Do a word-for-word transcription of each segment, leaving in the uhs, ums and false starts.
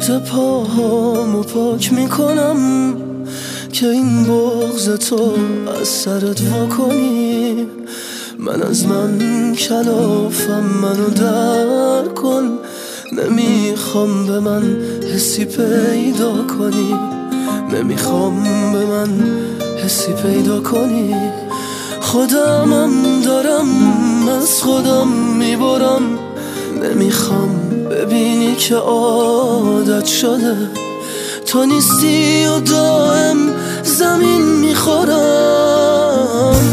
خورد پاهامو پاک میکنم که این بغض تو از سرت وا کنی. من از من کلافم، منو در کن. نمیخوام به من حسی پیدا کنی، نمیخوام به من حسی پیدا کنی. خودمم دارم از خودم میبرم، نمیخوام ببینی که عادت شده تو نیستی و دائم زمین میخورم.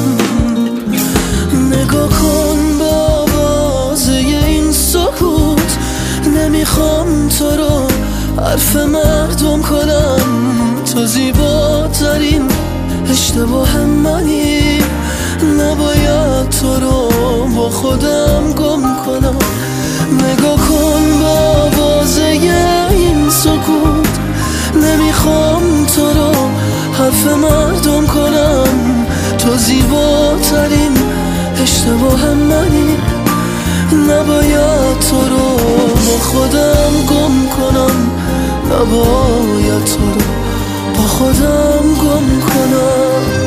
نگاه کن با آوازه این سکوت، نمیخوام تو رو حرف مردم کنم. تو زیباترین اشتباه منی، نباید تو رو با خودم گم کنم. نگاه کن با آوازه این سکوت، نمیخوام تو رو حرف مردم کنم. تو زیباترین اشتباه منی، نباید تو رو با خودم گم کنم. نباید تو رو با خودم گم کنم.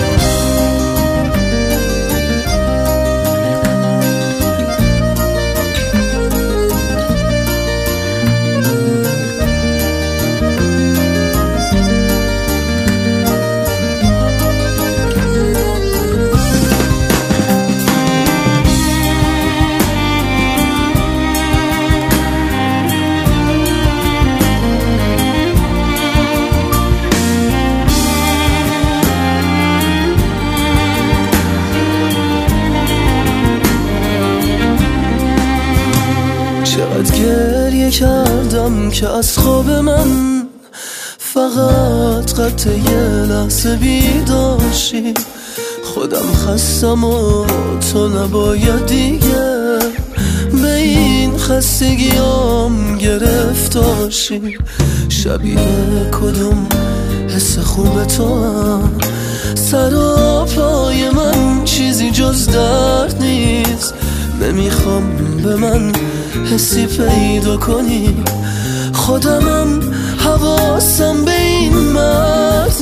چقدر گریه کردم که از خواب من فقط قطع یه لحظه بیداشی. خودم خستم و تو نباید دیگه به این خستگیام گرفتاشی. شبیه کدوم حس خوب تو هم، سر و پای من چیزی جز درد نیست. نمیخوام به من حسی پیدا کنی، خودمم حواسم به این مرد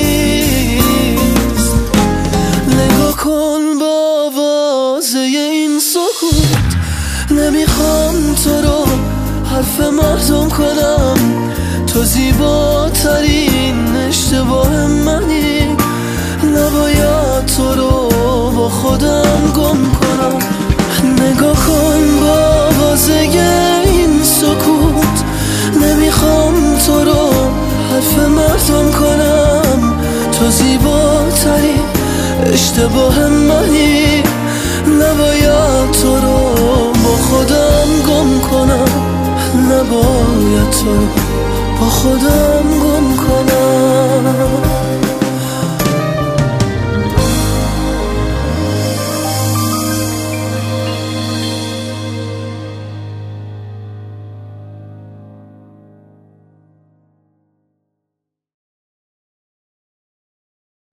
نیست. نگاه کن با آوازه این سکوت، نمیخوام تو رو حرف مردم کنم. تو زیباترین اشتباه منی، نباید تو رو با خودم گم کنم. نگاه کن با آوازه این سکوت، نمیخوام تو رو حرف مردم کنم. تو زیباترین اشتباه منی، نباید تو رو با خودم گم کنم. نباید تو رو با خودم گم کنم.